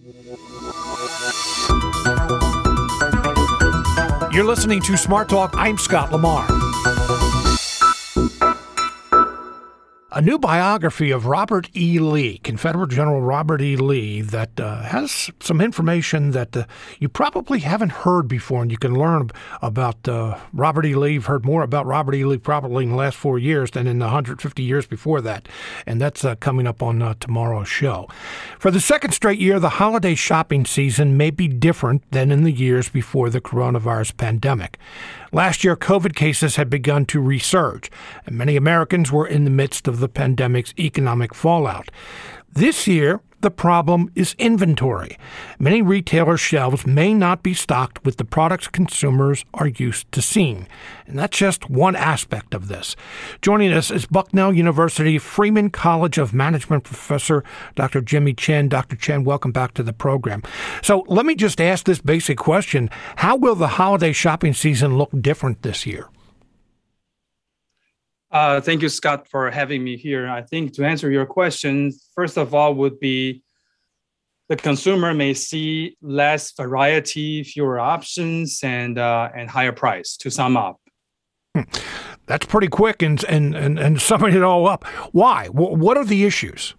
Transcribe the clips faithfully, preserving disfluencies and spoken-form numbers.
You're listening to Smart Talk. I'm Scott Lamar. A new biography of Robert E. Lee, Confederate General Robert E. Lee, that uh, has some information that uh, you probably haven't heard before, and you can learn about uh, Robert E. Lee. You've heard more about Robert E. Lee probably in the last four years than in the one hundred fifty years before that, and that's uh, coming up on uh, tomorrow's show. For the second straight year, the holiday shopping season may be different than in the years before the coronavirus pandemic. Last year, COVID cases had begun to resurge, and many Americans were in the midst of the pandemic's economic fallout. This year, the problem is inventory. Many retailers' shelves may not be stocked with the products consumers are used to seeing. And that's just one aspect of this. Joining us is Bucknell University Freeman College of Management professor Doctor Jimmy Chen. Doctor Chen, welcome back to the program. So let me just ask this basic question. How will the holiday shopping season look different this year? Uh, thank you, Scott, for having me here. I think to answer your question, first of all, would be the consumer may see less variety, fewer options, and uh, and higher price. To sum up, that's pretty quick and and and, and summing it all up. Why? What are the issues?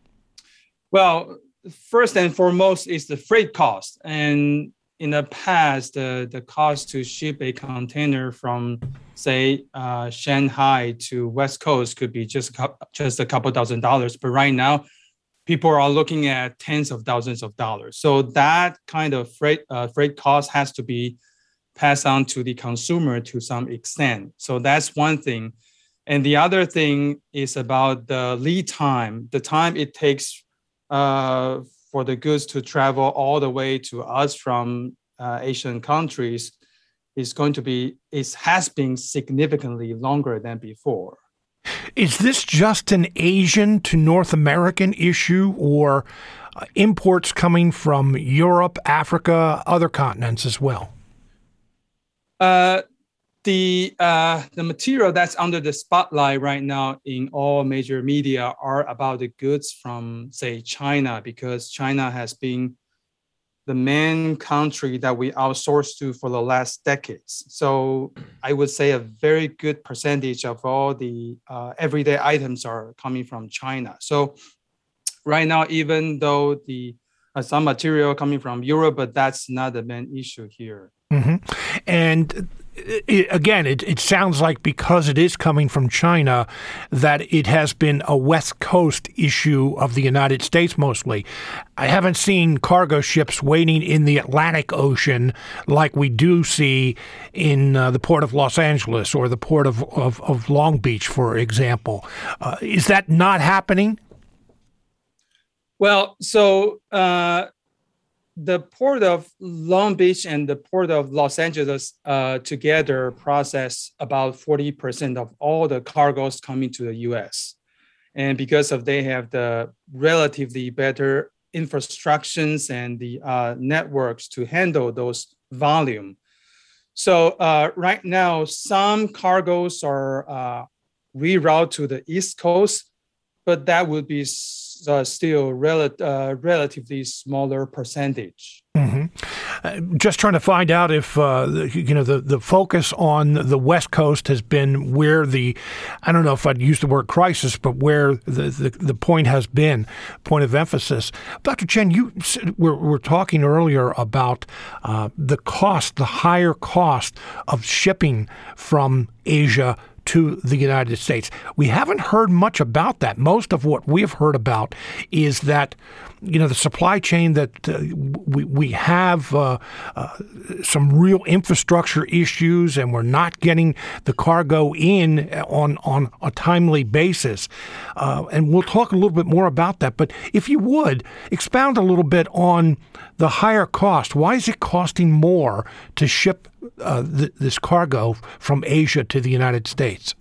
Well, first and foremost is the freight cost, and in the past, the, the cost to ship a container from, say, uh, Shanghai to West Coast could be just a, couple, just a couple thousand dollars. But right now, people are looking at tens of thousands of dollars. So that kind of freight uh, freight cost has to be passed on to the consumer to some extent. So that's one thing. And the other thing is about the lead time, the time it takes uh, for the goods to travel all the way to us from uh, Asian countries is going to be, it has been significantly longer than before. Is this just an Asian to North American issue, or uh, imports coming from Europe, Africa, other continents as well? Uh, The uh, the material that's under the spotlight right now in all major media are about the goods from, say, China, because China has been the main country that we outsource to for the last decades. So I would say a very good percentage of all the uh, everyday items are coming from China. So right now, even though the uh, some material coming from Europe, but that's not the main issue here. Mm-hmm. And It, again, it, it sounds like because it is coming from China that it has been a West Coast issue of the United States mostly. I haven't seen cargo ships waiting in the Atlantic Ocean like we do see in uh, the port of Los Angeles or the port of, of, of Long Beach, for example. Uh, is that not happening? Well, so... Uh... The port of Long Beach and the port of Los Angeles uh, together process about forty percent of all the cargoes coming to the U S. And because of they have the relatively better infrastructures and the uh, networks to handle those volume. So uh, right now, some cargoes are uh, rerouted to the East Coast, but that would be Uh, still rel- uh, relatively smaller percentage. Mm-hmm. Uh, just trying to find out if uh, you know the, the focus on the West Coast has been where the, I don't know if I'd use the word crisis, but where the, the, the point has been, point of emphasis. Doctor Chen, you were, were talking earlier about uh, the cost, the higher cost of shipping from Asia to the United States. We haven't heard much about that. Most of what we've heard about is that, you know, the supply chain that uh, we we have uh, uh, some real infrastructure issues, and we're not getting the cargo in on on a timely basis. Uh, and we'll talk a little bit more about that. But if you would expound a little bit on the higher cost. Why is it costing more to ship uh, th- this cargo from Asia to the United States?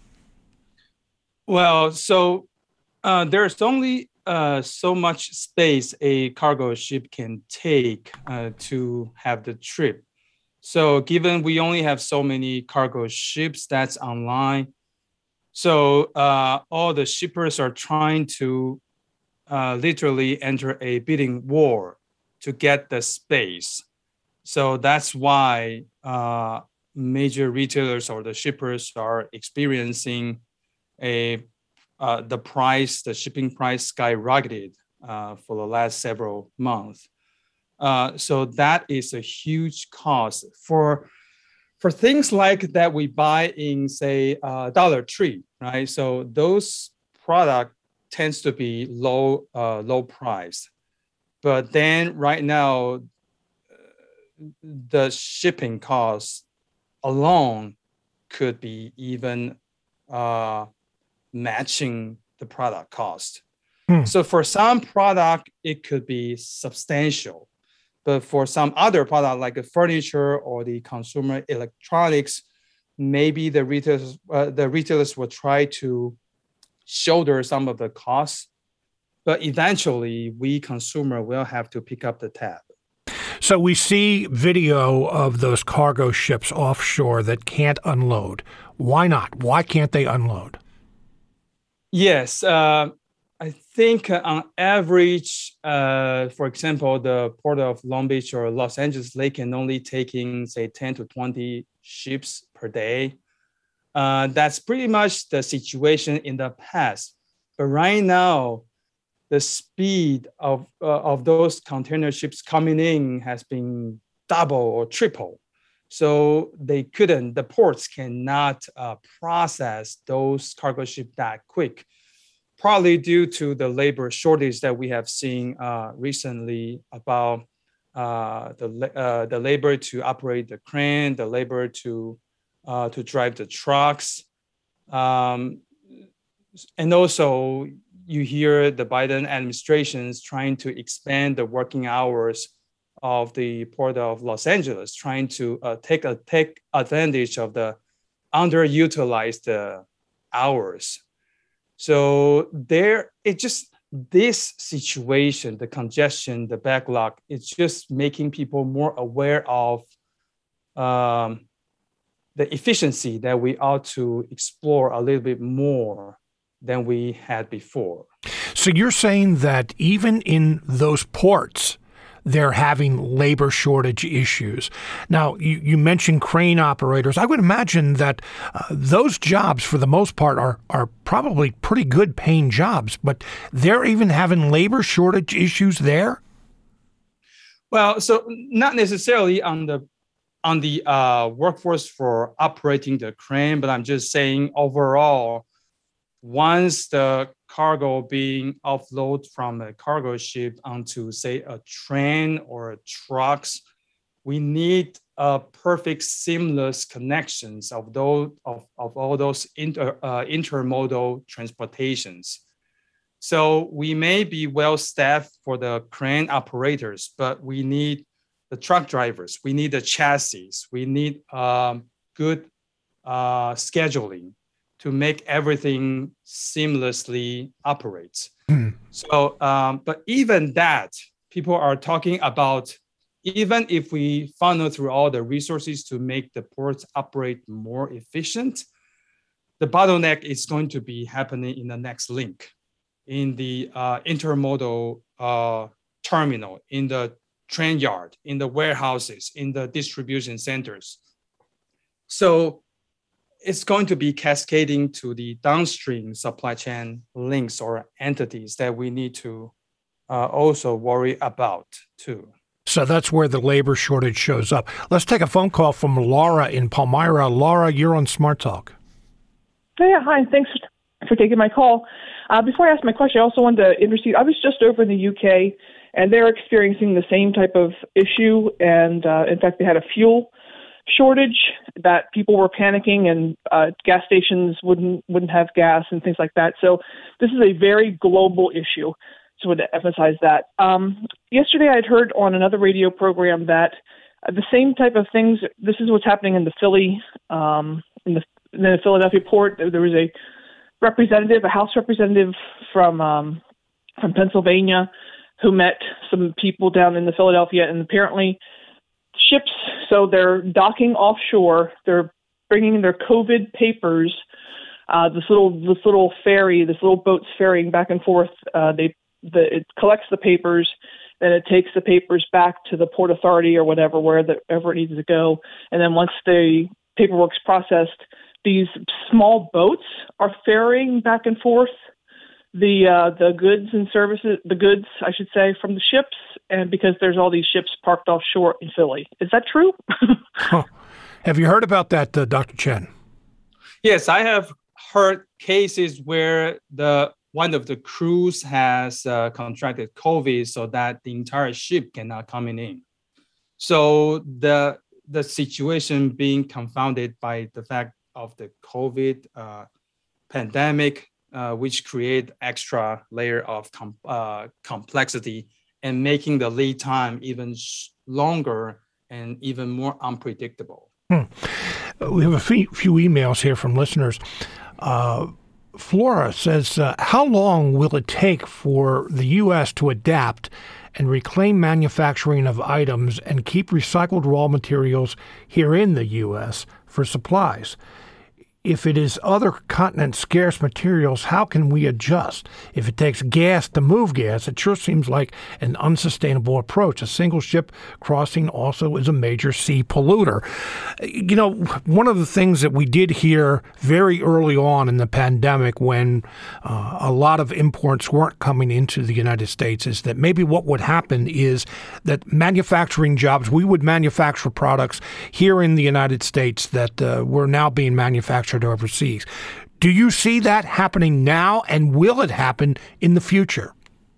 Well, so uh, there's only uh, so much space a cargo ship can take uh, to have the trip. So given we only have so many cargo ships that's online, so uh, all the shippers are trying to uh, literally enter a bidding war to get the space. So that's why uh, major retailers or the shippers are experiencing a uh, the price, the shipping price skyrocketed uh, for the last several months. Uh, so that is a huge cost for for things like that we buy in, say, uh, Dollar Tree, right? So those product tends to be low uh, low price, but then right now the shipping costs alone could be even uh, matching the product cost. Hmm. So for some product, it could be substantial. But for some other product like a furniture or the consumer electronics, maybe the retailers, uh, the retailers will try to shoulder some of the costs. But eventually, we consumer will have to pick up the tab. So we see video of those cargo ships offshore that can't unload. Why not? Why can't they unload? Yes, uh, I think on average, uh, for example, the port of Long Beach or Los Angeles, they can only take in, say, ten to twenty ships per day. Uh, that's pretty much the situation in the past. But right now, the speed of uh, of those container ships coming in has been double or triple. So they couldn't, the ports cannot uh, process those cargo ships that quick, probably due to the labor shortage that we have seen uh, recently about uh, the, uh, the labor to operate the crane, the labor to, uh, to drive the trucks. Um, and also, you hear the Biden administration's trying to expand the working hours of the Port of Los Angeles, trying to uh, take a take advantage of the underutilized uh, hours. So there, it just this situation, the congestion, the backlog, it's just making people more aware of um, the efficiency that we ought to explore a little bit more than we had before. So you're saying that even in those ports, they're having labor shortage issues. Now, you, you mentioned crane operators. I would imagine that uh, those jobs, for the most part, are, are probably pretty good paying jobs, but they're even having labor shortage issues there? Well, so not necessarily on the on the uh, workforce for operating the crane, but I'm just saying overall, once the cargo being offloaded from a cargo ship onto, say, a train or a trucks, we need a perfect seamless connections of those of, of all those inter, uh, intermodal transportations. So we may be well staffed for the crane operators, but we need the truck drivers, we need the chassis, we need um, good uh, scheduling to make everything seamlessly operates. Mm. So, um, but even that, people are talking about, even if we funnel through all the resources to make the ports operate more efficient, the bottleneck is going to be happening in the next link, in the uh, intermodal uh, terminal, in the train yard, in the warehouses, in the distribution centers. So it's going to be cascading to the downstream supply chain links or entities that we need to uh, also worry about too. So that's where the labor shortage shows up. Let's take a phone call from Laura in Palmyra. Laura, you're on Smart Talk. Yeah, hi. Thanks for taking my call. Uh, before I ask my question, I also wanted to intercede. I was just over in the U K, and they're experiencing the same type of issue. And uh, in fact, they had a fuel shortage that people were panicking, and uh, gas stations wouldn't wouldn't have gas and things like that. So this is a very global issue. So I wanted to emphasize that. Um, yesterday, I'd heard on another radio program that uh, the same type of things. This is what's happening in the Philly, um, in the in the Philadelphia port. There was a representative, a House representative from um, from Pennsylvania, who met some people down in the Philadelphia, and apparently ships, so they're docking offshore, they're bringing their COVID papers, uh, this little this little ferry, this little boat's ferrying back and forth. Uh, they the, it collects the papers, then it takes the papers back to the Port Authority or whatever, wherever it needs to go. And then once the paperwork's processed, these small boats are ferrying back and forth the uh, the goods and services, the goods, I should say, from the ships, and because there's all these ships parked offshore in Philly. Is that true? Huh. Have you heard about that, uh, Doctor Chen? Yes, I have heard cases where the one of the crews has uh, contracted COVID, so that the entire ship cannot come in. So the the situation being confounded by the fact of the COVID uh, pandemic, uh, which create extra layer of com- uh, complexity and making the lead time even sh- longer and even more unpredictable. Hmm. We have a few, few emails here from listeners. Uh, Flora says, uh, how long will it take for the U S to adapt and reclaim manufacturing of items and keep recycled raw materials here in the U S for supplies? If it is other continent scarce materials, how can we adjust? If it takes gas to move gas, it sure seems like an unsustainable approach. A single ship crossing also is a major sea polluter. You know, one of the things that we did hear very early on in the pandemic when uh, a lot of imports weren't coming into the United States is that maybe what would happen is that manufacturing jobs, we would manufacture products here in the United States that uh, were now being manufactured overseas. Do you see that happening now, and will it happen in the future?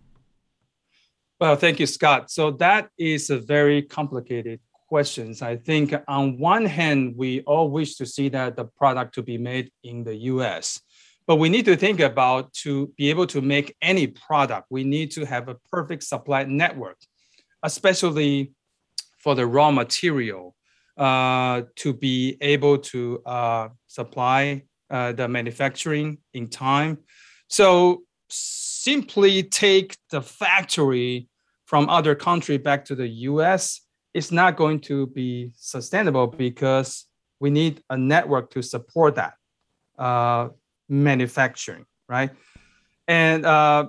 Well, thank you, Scott. So that is a very complicated question. I think on one hand, we all wish to see that the product to be made in the U S, but we need to think about to be able to make any product, we need to have a perfect supply network, especially for the raw material. Uh, to be able to uh, supply uh, the manufacturing in time. So simply take the factory from other country back to the U S is not going to be sustainable because we need a network to support that uh, manufacturing, right? And uh,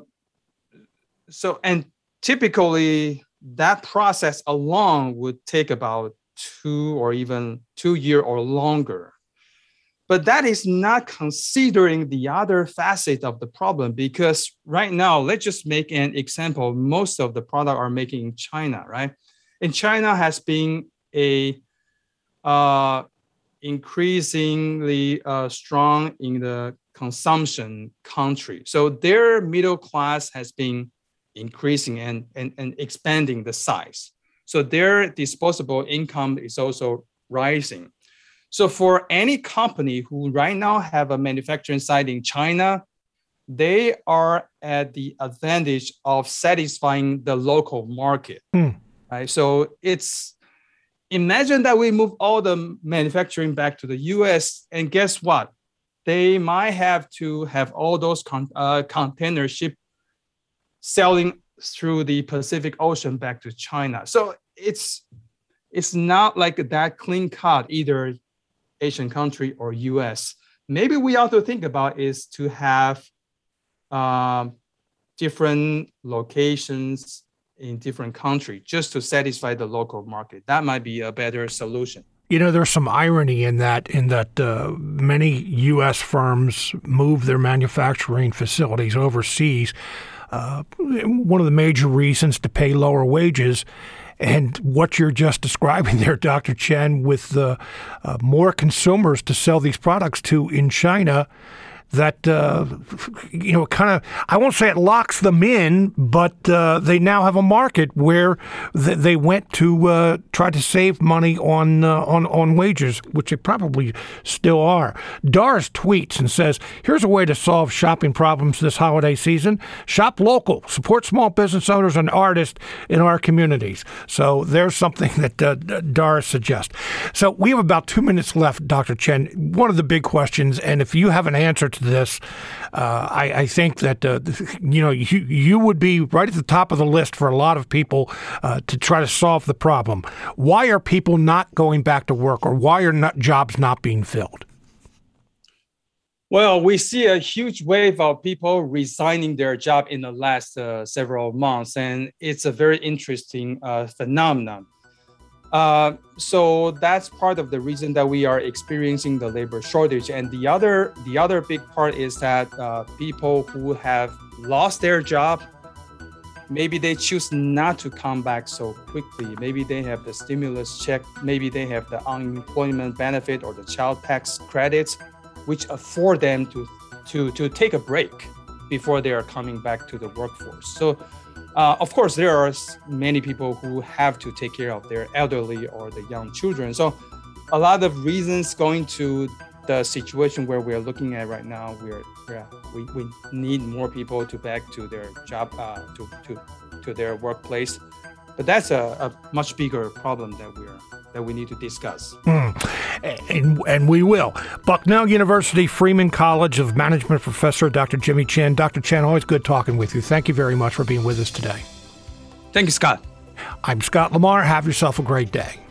so, and typically that process alone would take about two or even two years or longer. But that is not considering the other facet of the problem, because right now, let's just make an example. Most of the product are making in China, right? And China has been a uh, increasingly uh, strong in the consumption country. So their middle class has been increasing and, and, and expanding the size. So their disposable income is also rising. So for any company who right now have a manufacturing site in China, they are at the advantage of satisfying the local market. Hmm. Right? So it's, imagine that we move all the manufacturing back to the U S, and guess what? They might have to have all those con- uh, container ship selling through the Pacific Ocean back to China. So it's it's not like that clean cut, either Asian country or U S. Maybe we ought to think about is to have uh, different locations in different countries just to satisfy the local market. That might be a better solution. You know, there's some irony in that, in that uh, many U S firms move their manufacturing facilities overseas. Uh, one of the major reasons to pay lower wages, and what you're just describing there, Doctor Chen, with the uh, more consumers to sell these products to in China, that, uh, you know, kind of, I won't say it locks them in, but uh, they now have a market where th- they went to uh, try to save money on, uh, on on wages, which they probably still are. Doris tweets and says, here's a way to solve shopping problems this holiday season. Shop local. Support small business owners and artists in our communities. So there's something that uh, Doris suggests. So we have about two minutes left, Doctor Chen. One of the big questions, and if you have an answer to this, uh, I, I think that uh, you know you you would be right at the top of the list for a lot of people uh, to try to solve the problem. Why are people not going back to work, or why are not jobs not being filled? Well, we see a huge wave of people resigning their job in the last uh, several months, and it's a very interesting uh, phenomenon. Uh, so that's part of the reason that we are experiencing the labor shortage. And the other, the other big part is that uh, people who have lost their job, maybe they choose not to come back so quickly. Maybe they have the stimulus check, maybe they have the unemployment benefit or the child tax credits, which afford them to, to, to take a break before they are coming back to the workforce. So, uh, of course, there are many people who have to take care of their elderly or the young children. So a lot of reasons going to the situation where we're looking at right now, we're, yeah, we, we need more people to back to their job, uh, to, to, to their workplace. But that's a, a much bigger problem that we're that we need to discuss. Mm. And, and we will. Bucknell University Freeman College of Management professor, Doctor Jimmy Chin. Doctor Chin, always good talking with you. Thank you very much for being with us today. Thank you, Scott. I'm Scott Lamar. Have yourself a great day.